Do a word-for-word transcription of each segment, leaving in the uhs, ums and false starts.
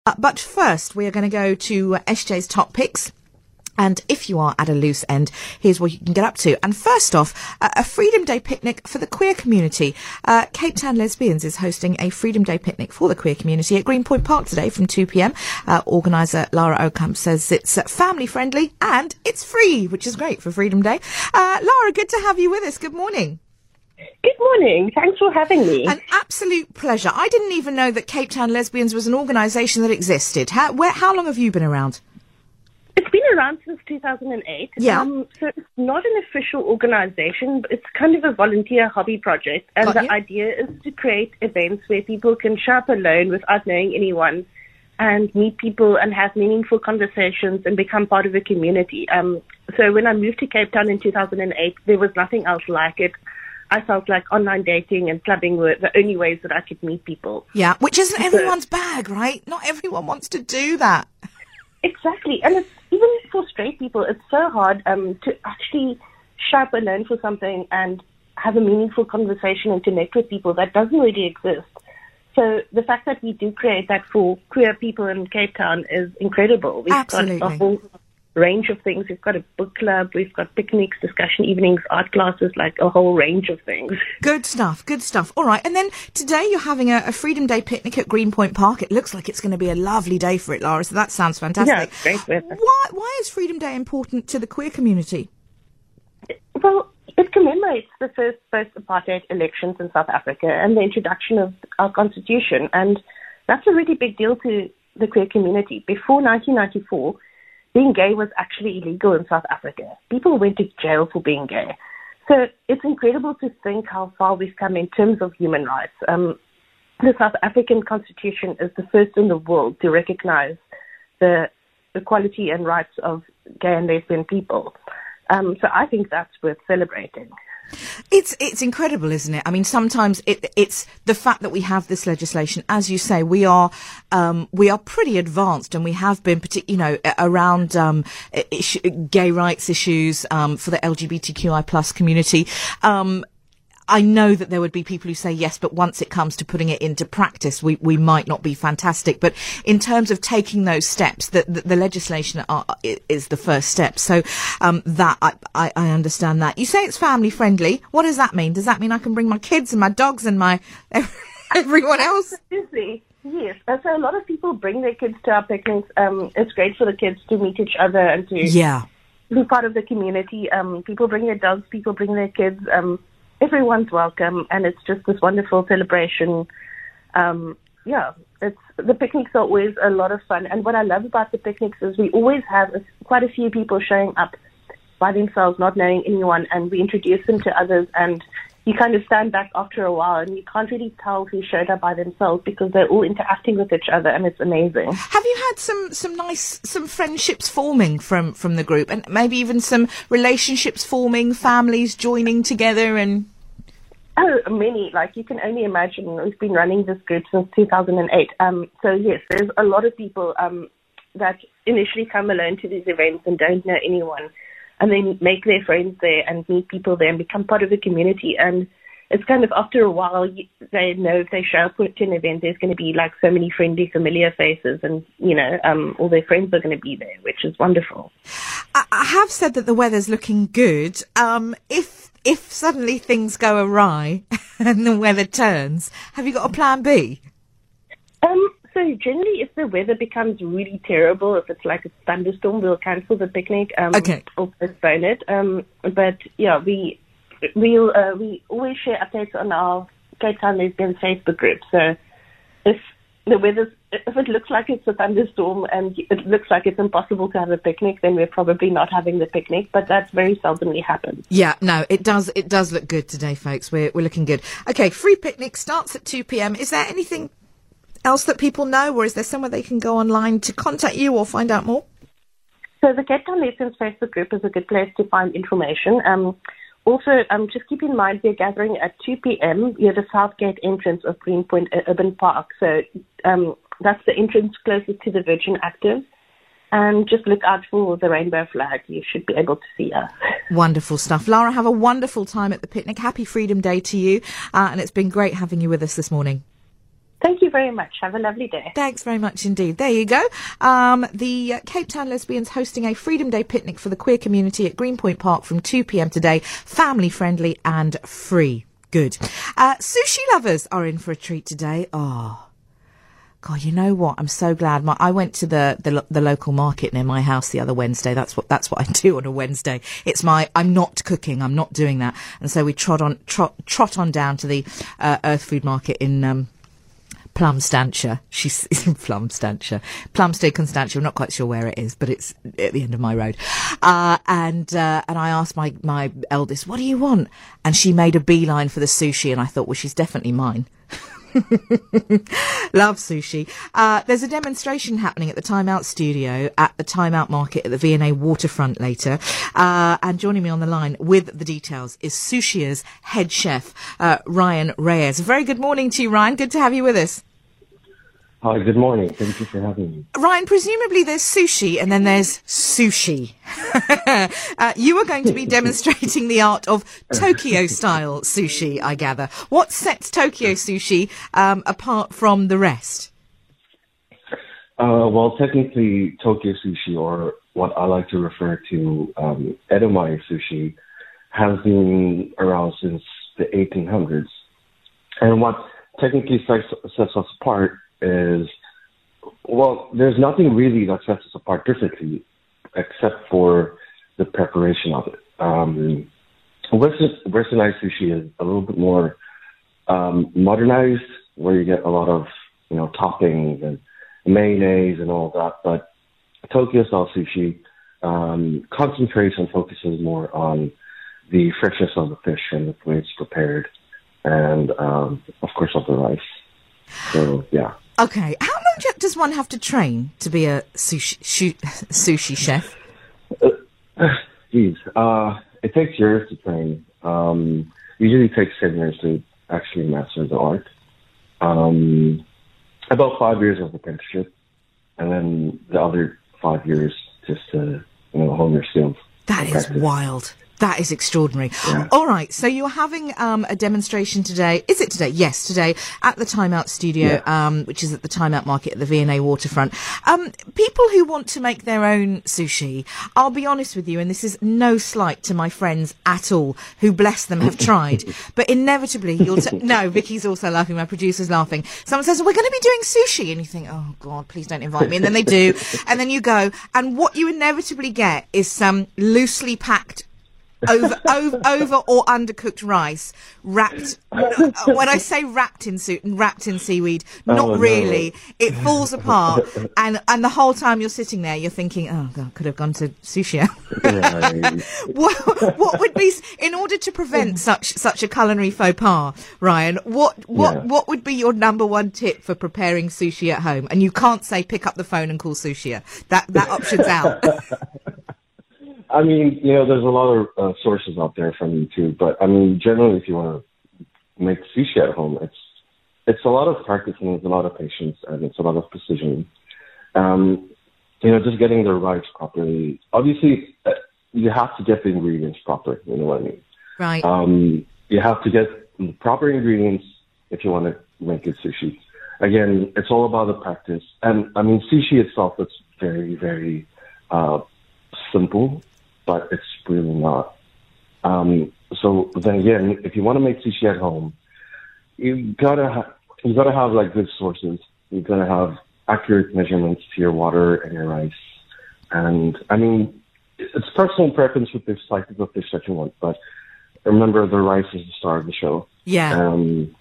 Uh, but first, we are going to go to uh, S J's top picks. And if you are at a loose end, here's what you can get up to. And first off, uh, a Freedom Day picnic for the queer community. Uh, Cape Town Lesbians is hosting a Freedom Day picnic for the queer community at Greenpoint Park today from two p.m. Uh, organiser Lara Okamp says it's uh, family friendly and it's free, which is great for Freedom Day. Uh, Lara, good to have you with us. Good morning. Good morning. Thanks for having me. An absolute pleasure. I didn't even know that Cape Town Lesbians was an organisation that existed. How, where, how long have you been around? It's been around since two thousand eight. Yeah. Um, so it's not an official organisation, but it's kind of a volunteer hobby project. And Got the you. idea is to create events where people can show up alone without knowing anyone and meet people and have meaningful conversations and become part of a community. Um, so when I moved to Cape Town in two thousand eight, there was nothing else like it. I felt like online dating and clubbing were the only ways that I could meet people. Yeah, which isn't everyone's bag, right? Not everyone wants to do that. Exactly. And it's, even for straight people, it's so hard um, to actually show up alone for something and have a meaningful conversation and connect with people. That doesn't really exist. So the fact that we do create that for queer people in Cape Town is incredible. We've Absolutely. got a whole range of things. We've got a book club, we've got picnics, discussion evenings, art classes, like a whole range of things. Good stuff, good stuff. All right, and then today you're having a, a Freedom Day picnic at Greenpoint Park. It looks like it's going to be a lovely day for it, Lara, so that sounds fantastic. Yeah, it's great weather. Why, why is Freedom Day important to the queer community? Well, it commemorates the first post-apartheid elections in South Africa and the introduction of our constitution, and that's a really big deal to the queer community. Before nineteen ninety-four, being gay was actually illegal in South Africa. People went to jail for being gay. So it's incredible to think how far we've come in terms of human rights. Um, the South African Constitution is the first in the world to recognize the equality and rights of gay and lesbian people. Um, so I think that's worth celebrating. It's it's incredible, isn't it? I mean, sometimes it, it's the fact that we have this legislation. As you say, we are um, we are pretty advanced, and we have been, partic- you know, around um, issue, gay rights issues um, for the L G B T Q I plus community. Um, I know that there would be people who say yes, but once it comes to putting it into practice, we, we might not be fantastic. But in terms of taking those steps, the, the, the legislation are, is the first step. So um, that I, I, I understand that. You say it's family friendly. What does that mean? Does that mean I can bring my kids and my dogs and my everyone else? Absolutely. Yes. Uh, so a lot of people bring their kids to our picnics. Um, it's great for the kids to meet each other and to yeah. be part of the community. Um, people bring their dogs. People bring their kids. Um, Everyone's welcome, and it's just this wonderful celebration. Um, yeah, it's the picnics are always a lot of fun, and what I love about the picnics is we always have a, quite a few people showing up by themselves, not knowing anyone, and we introduce them to others, and you kind of stand back after a while, and you can't really tell who showed up by themselves because they're all interacting with each other, and it's amazing. Have you had some, some nice, some friendships forming from, from the group, and maybe even some relationships forming, families joining together and... Oh, many. Like, you can only imagine. We've been running this group since two thousand eight. Um, so, yes, there's a lot of people um, that initially come alone to these events and don't know anyone, and then make their friends there and meet people there and become part of the community. And it's kind of after a while, you, they know if they show up to an event, there's going to be, like, so many friendly, familiar faces, and, you know, um, all their friends are going to be there, which is wonderful. I, I have said that the weather's looking good. Um, if If suddenly things go awry and the weather turns, have you got a plan B? Um, so generally, if the weather becomes really terrible, if it's like a thunderstorm, we'll cancel the picnic um, okay. or postpone it. Um, but yeah, we we'll uh, we always share updates on our Cape Town Lesbian Facebook group. So if the weather's if it looks like it's a thunderstorm and it looks like it's impossible to have a picnic, then we're probably not having the picnic, but that's very seldomly happens. Yeah, no, it does it does look good today, folks. We're we're looking good. Okay, free picnic starts at two p.m. Is there anything else that people know, or is there somewhere they can go online to contact you or find out more? So the Cape Town Lesbians Facebook group is a good place to find information. Um, also, um, just keep in mind we're gathering at two p.m. near the Southgate entrance of Greenpoint Urban Park. So um, that's the entrance closest to the Virgin Active. And just look out for the rainbow flag. You should be able to see us. Wonderful stuff. Lara, have a wonderful time at the picnic. Happy Freedom Day to you. Uh, and it's been great having you with us this morning. Thank you very much. Have a lovely day. Thanks very much indeed. There you go. Um, the uh, Cape Town Lesbians hosting a Freedom Day picnic for the queer community at Greenpoint Park from two p.m. today. Family friendly and free. Good. Uh, sushi lovers are in for a treat today. Oh, God, you know what? I'm so glad. My, I went to the, the the local market near my house the other Wednesday. That's what that's what I do on a Wednesday. It's my I'm not cooking. I'm not doing that. And so we trot on trot trot on down to the uh, Earth Food Market in um, Plumstanshire. She's in Plumstanshire, Plumstead, Constantia. I'm not quite sure where it is, but it's at the end of my road. Uh, and uh, and I asked my my eldest, "What do you want?" And she made a beeline for the sushi, and I thought, well, she's definitely mine. Love sushi. Uh, there's a demonstration happening at the Time Out studio at the Time Out Market at the V and A Waterfront later. Uh, and joining me on the line with the details is Sushia's head chef, uh, Ryan Reyes. A very good morning to you, Ryan. Good to have you with us. Hi, good morning. Thank you for having me. Ryan, presumably there's sushi and then there's sushi. uh, you are going to be demonstrating the art of Tokyo-style sushi, I gather. What sets Tokyo sushi um, apart from the rest? Uh, well, technically, Tokyo sushi, or what I like to refer to, um, Edamame sushi, has been around since the eighteen hundreds. And what technically sets, sets us apart is, well, there's nothing really that sets us apart differently except for the preparation of it. Um, Western, westernized sushi is a little bit more um, modernized, where you get a lot of, you know, toppings and mayonnaise and all that. But Tokyo-style sushi um, concentrates and focuses more on the freshness of the fish and the way it's prepared, and um, of course of the rice. So yeah. Okay, how long does one have to train to be a sushi shu, sushi chef? Geez, uh, it takes years to train. Um, usually it takes seven years to actually master the art. Um, about five years of apprenticeship, and then the other five years just to, you know, hone your skills. That is practice. Wild. That is extraordinary. Yeah. All right, so you're having um, a demonstration today. Is it today? Yes, today at the Time Out studio, Yeah. um, which is at the Time Out Market at the V and A Waterfront. Um, people who want to make their own sushi, I'll be honest with you, and this is no slight to my friends at all, who, bless them, have tried, but inevitably you'll... T- no, Vicky's also laughing, my producer's laughing. Someone says, we're going to be doing sushi, and you think, oh, God, please don't invite me. And then they do, and then you go, and what you inevitably get is some loosely packed over, over, over or undercooked rice wrapped. When I say wrapped in su- wrapped in seaweed, not Oh, no. really. It falls apart, and and the whole time you're sitting there, you're thinking, "Oh God, could have gone to sushi." Right. what, what would be, in order to prevent such such a culinary faux pas, Ryan? What what Yeah. what would be your number one tip for preparing sushi at home? And you can't say pick up the phone and call Sushia. That that option's out. I mean, you know, there's a lot of uh, sources out there from YouTube, but I mean, generally, if you want to make sushi at home, it's it's a lot of practice and it's a lot of patience and it's a lot of precision. Um, you know, just getting the rice properly. Obviously, uh, you have to get the ingredients proper. You know what I mean? Right. Um, you have to get the proper ingredients if you want to make good sushi. Again, it's all about the practice. And I mean, sushi itself, it's very, very uh, simple, but it's really not. Um, so then again, if you want to make sushi at home, you gotta ha- you gotta have like good sources. You gotta have accurate measurements to your water and your rice. And I mean, it's personal preference with the type of fish that you want, but remember the rice is the star of the show. Yeah. Um,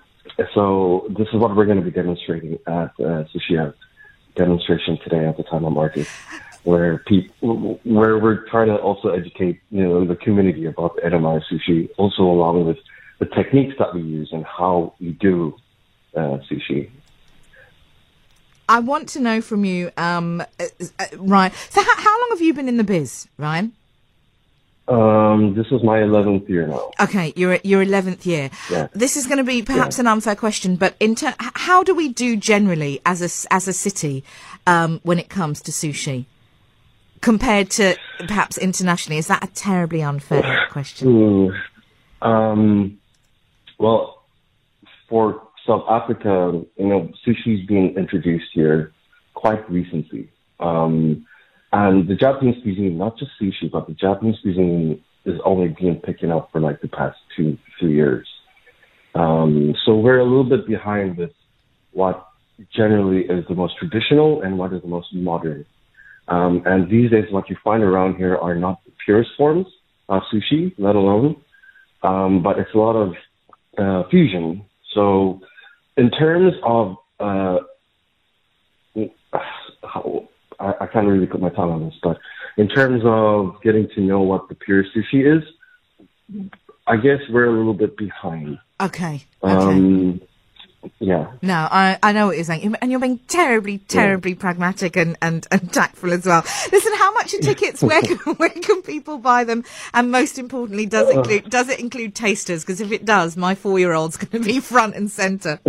so this is what we're going to be demonstrating at uh, Sushi demonstration today at the Time Out Market, where people, where we're trying to also educate, you know, the community about edamame sushi, also along with the techniques that we use and how we do uh, sushi. I want to know from you, um, uh, uh, Ryan. So, how, how long have you been in the biz, Ryan? Um, this is my eleventh year now. Okay, you're your eleventh year. Yeah. This is going to be perhaps Yeah. an unfair question, but in ter- h- how do we do generally as a as a city um, when it comes to sushi compared to perhaps internationally? Is that a terribly unfair question? Ooh. Um, well, for South Africa, you know, sushi's been introduced here quite recently. Um, and the Japanese cuisine, not just sushi, but the Japanese cuisine is only being picking up for like the past two, three years. Um, so we're a little bit behind with what generally is the most traditional and what is the most modern. Um, and these days, what you find around here are not the purest forms of sushi, let alone, um, but it's a lot of uh, fusion. So in terms of, uh, how, I, I can't really put my tongue on this, but in terms of getting to know what the pure sushi is, I guess we're a little bit behind. Okay. Okay. Um, yeah. No, I, I know what you're saying. And you're being terribly, terribly yeah. pragmatic and, and, and tactful as well. Listen, how much are tickets? Where can, where can people buy them? And most importantly, does it include, does it include tasters? Because if it does, my four-year-old's going to be front and centre.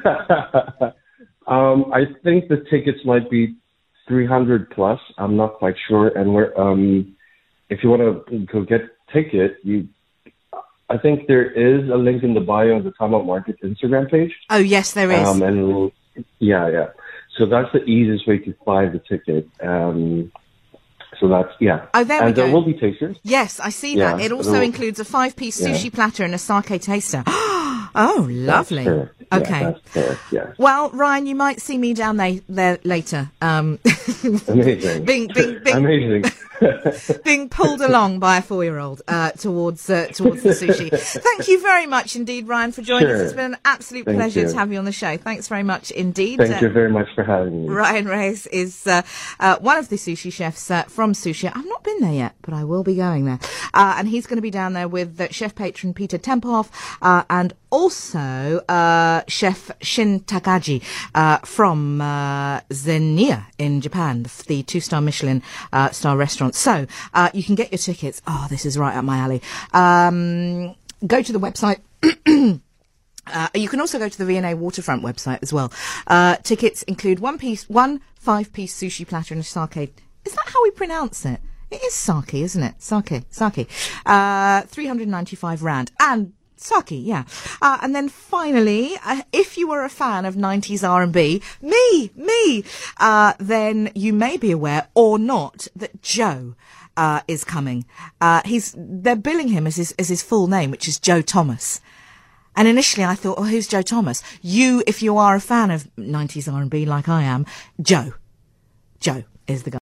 um, I think the tickets might be three hundred plus. I'm not quite sure. And we're, um, if you want to go get ticket, you, I think there is a link in the bio of the Time Out Market Instagram page. Oh, yes, there is. Um, and yeah, yeah. So that's the easiest way to buy the ticket. Um, so that's, yeah. Oh, there and we go. And there will be tasters. Yes, I see yeah, that. It also includes a five-piece yeah. sushi platter and a sake taster. Oh, lovely. That's okay. Yeah, that's fair, yeah. Well, Ryan, you might see me down there, there later. Um, Amazing. being, being, being, Amazing. being pulled along by a four-year-old uh, towards uh, towards the sushi. Thank you very much indeed, Ryan, for joining sure. us. It's been an absolute Thank pleasure you. to have you on the show. Thanks very much indeed. Thank uh, you very much for having me. Ryan Reyes is uh, uh, one of the sushi chefs uh, from Sushi. I've not been there yet, but I will be going there. Uh, and he's going to be down there with uh, chef patron Peter Tempoff uh, and also uh, chef Shin Takagi uh, from uh, Zenia in Japan, the, the two-star Michelin uh, star restaurant. So uh, you can get your tickets. Oh, this is right up my alley. Um, go to the website. Uh, you can also go to the V and A Waterfront website as well. Uh, tickets include one piece, one five-piece sushi platter and a sake. Is that how we pronounce it? It is sake, isn't it? Sake, sake. Uh, three hundred ninety-five rand. And sake, yeah. Uh, and then finally, uh, if you were a fan of nineties R and B, me, me, uh, then you may be aware or not that Joe uh, is coming. Uh, he's, they're billing him as his, as his full name, which is Joe Thomas. And initially I thought, oh, who's Joe Thomas? You, if you are a fan of nineties R and B like I am, Joe. Joe is the guy.